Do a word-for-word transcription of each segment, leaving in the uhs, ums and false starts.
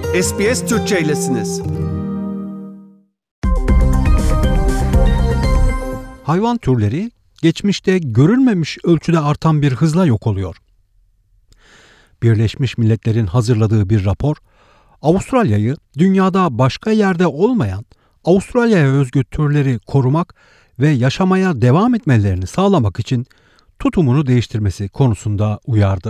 S B S Türkçe'ylesiniz. Hayvan türleri geçmişte görülmemiş ölçüde artan bir hızla yok oluyor. Birleşmiş Milletler'in hazırladığı bir rapor, Avustralya'yı dünyada başka yerde olmayan Avustralya'ya özgü türleri korumak ve yaşamaya devam etmelerini sağlamak için tutumunu değiştirmesi konusunda uyardı.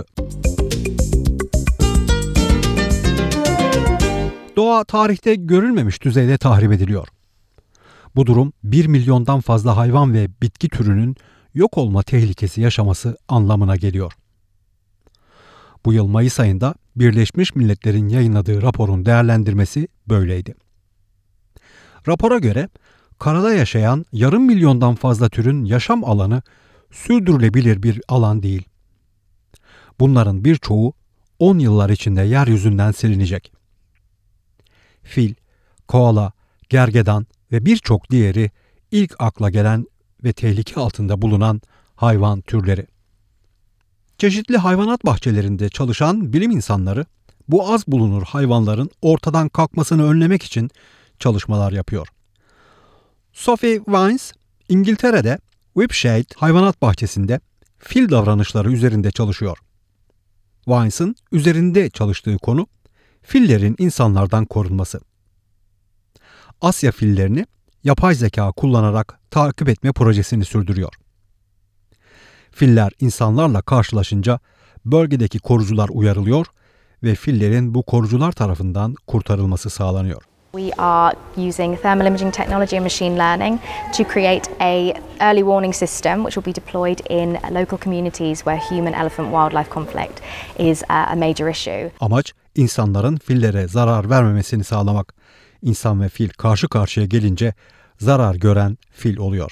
Doğa tarihte görülmemiş düzeyde tahrip ediliyor. Bu durum bir milyondan fazla hayvan ve bitki türünün yok olma tehlikesi yaşaması anlamına geliyor. Bu yıl Mayıs ayında Birleşmiş Milletler'in yayınladığı raporun değerlendirmesi böyleydi. Rapora göre karada yaşayan yarım milyondan fazla türün yaşam alanı sürdürülebilir bir alan değil. Bunların birçoğu on yıllar içinde yeryüzünden silinecek. Fil, koala, gergedan ve birçok diğeri ilk akla gelen ve tehlike altında bulunan hayvan türleri. Çeşitli hayvanat bahçelerinde çalışan bilim insanları bu az bulunur hayvanların ortadan kalkmasını önlemek için çalışmalar yapıyor. Sophie Vines, İngiltere'de Whipshade Hayvanat Bahçesi'nde fil davranışları üzerinde çalışıyor. Vines'ın üzerinde çalıştığı konu fillerin insanlardan korunması. Asya fillerini yapay zeka kullanarak takip etme projesini sürdürüyor. Filler insanlarla karşılaşınca bölgedeki korucular uyarılıyor ve fillerin bu korucular tarafından kurtarılması sağlanıyor. We are using thermal imaging technology and machine learning to create a early warning system which will be deployed in local communities where human-elephant wildlife conflict is a major issue. Amaç insanların fillere zarar vermemesini sağlamak. İnsan ve fil karşı karşıya gelince zarar gören fil oluyor.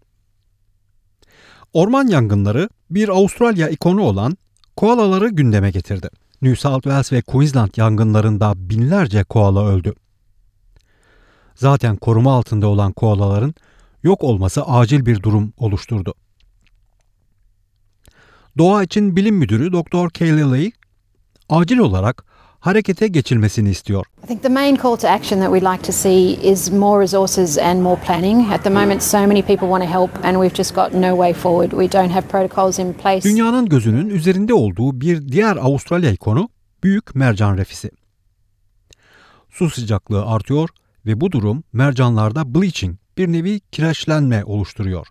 Orman yangınları bir Avustralya ikonu olan koalaları gündeme getirdi. New South Wales ve Queensland yangınlarında binlerce koala öldü. Zaten koruma altında olan koalaların yok olması acil bir durum oluşturdu. Doğa için Bilim Müdürü doktor Kaylee Lee, acil olarak harekete geçilmesini istiyor. I think the main call to action that we'd like to see is more resources and more planning. At the moment so many people want to help and we've just got no way forward. We don't have protocols in place. Dünyanın gözünün üzerinde olduğu bir diğer Avustralya ikonu Büyük Mercan Refisi. Su sıcaklığı artıyor ve bu durum mercanlarda bleaching, bir nevi kireçlenme oluşturuyor.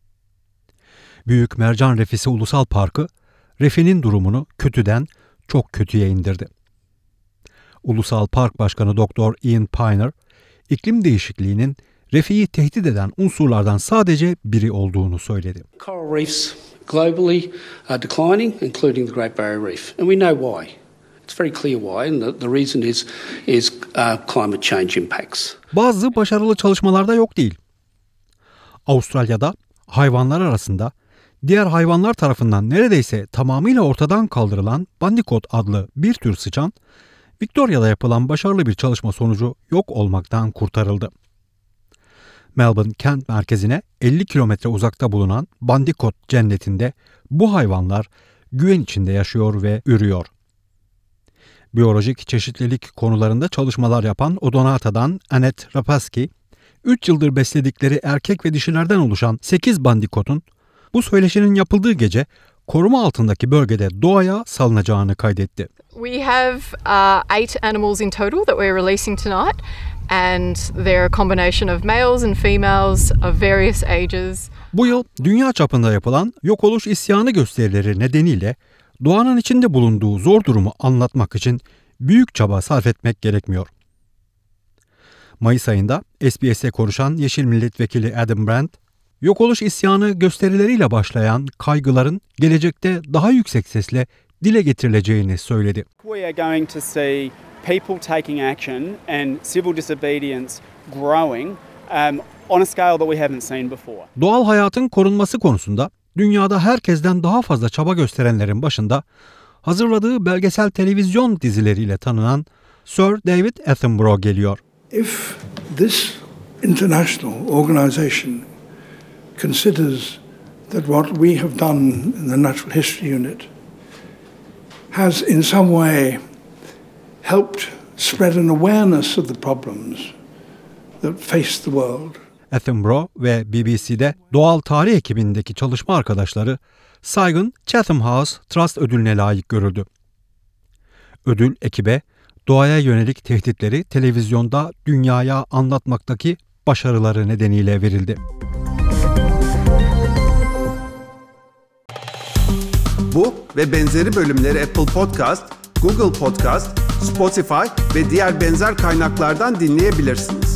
Büyük Mercan Refisi Ulusal Parkı, refinin durumunu kötüden çok kötüye indirdi. Ulusal Park Başkanı doktor Ian Piner, iklim değişikliğinin refiyi tehdit eden unsurlardan sadece biri olduğunu söyledi. Coral reefs globally are declining, including the Great Barrier Reef, and we know why. It's very clear why, and the, the reason is is uh, climate change impacts. Bazı başarılı çalışmalarda yok değil. Avustralya'da hayvanlar arasında diğer hayvanlar tarafından neredeyse tamamıyla ortadan kaldırılan bandicoot adlı bir tür sıçan, Victoria'da yapılan başarılı bir çalışma sonucu yok olmaktan kurtarıldı. Melbourne kent merkezine elli kilometre uzakta bulunan Bandicoot cennetinde bu hayvanlar güven içinde yaşıyor ve ürüyor. Biyolojik çeşitlilik konularında çalışmalar yapan Odonata'dan Annette Rapaski, üç yıldır besledikleri erkek ve dişilerden oluşan sekiz bandikotun bu söyleşinin yapıldığı gece koruma altındaki bölgede doğaya salınacağını kaydetti. We have uh, eight animals in total that we're releasing tonight, and they're a combination of males and females of various ages. Bu yıl dünya çapında yapılan yok oluş isyanı gösterileri nedeniyle doğanın içinde bulunduğu zor durumu anlatmak için büyük çaba sarf etmek gerekmiyor. Mayıs ayında S B S'e konuşan Yeşil Milletvekili Adam Brandt, yok oluş isyanı gösterileriyle başlayan kaygıların gelecekte daha yüksek sesle dile getirileceğini söyledi. We are going to see people taking action and civil disobedience growing um, on a scale that we haven't seen before. Doğal hayatın korunması konusunda dünyada herkesten daha fazla çaba gösterenlerin başında hazırladığı belgesel televizyon dizileriyle tanınan Sir David Attenborough geliyor. If this international organization considers that what we have done in the Natural History Unit has in some way helped spread an awareness of the problems that face the world. Attenborough ve B B C'de doğal tarih ekibindeki çalışma arkadaşları saygın Chatham House Trust ödülüne layık görüldü. Ödül ekibe doğaya yönelik tehditleri televizyonda dünyaya anlatmaktaki başarıları nedeniyle verildi. Bu ve benzeri bölümleri Apple Podcast, Google Podcast, Spotify ve diğer benzer kaynaklardan dinleyebilirsiniz.